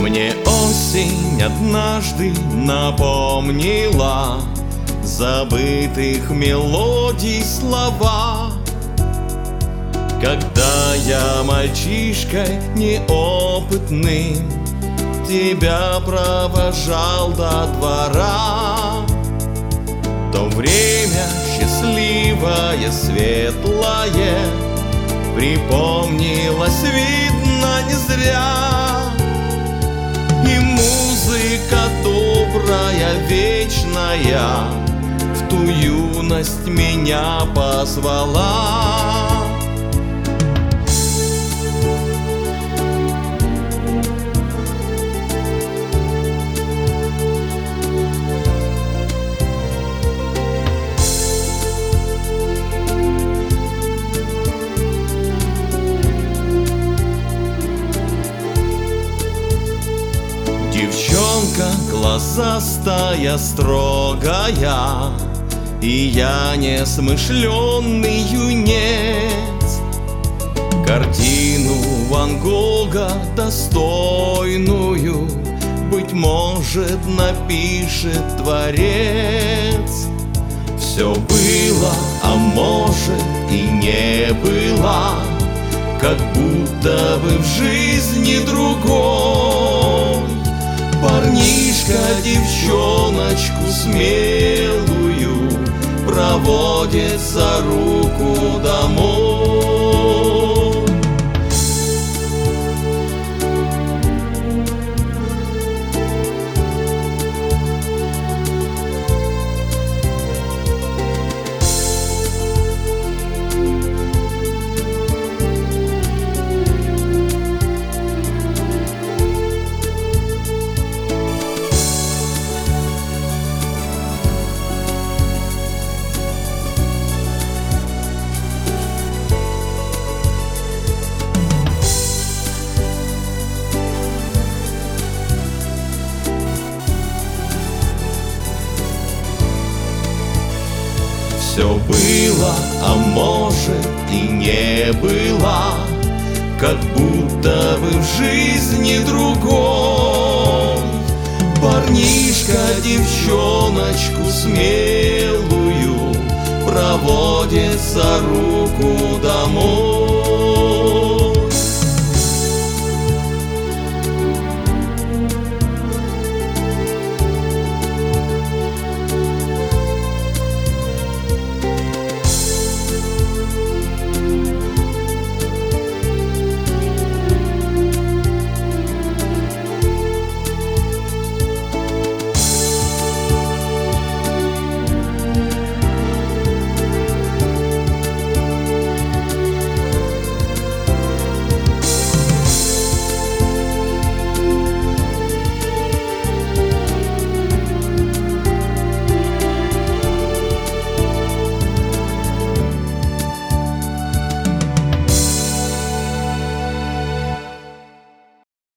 Мне осень однажды напомнила забытых мелодий слова. Когда я мальчишкой неопытным тебя провожал до двора, то время счастливое, светлое припомнилось, видно, не зря. И музыка добрая, вечная в ту юность меня позвала. Девчонка глазастая, строгая, и я несмышленный юнец. Картину Ван Гога достойную, быть может, напишет творец. Все было, а может и не было, как будто бы в жизни другой. Парнишка девчоночку смелую проводит за руку домой. Все было, а может и не было, как будто бы в жизни другой. Парнишка девчоночку смелую проводит за руку домой.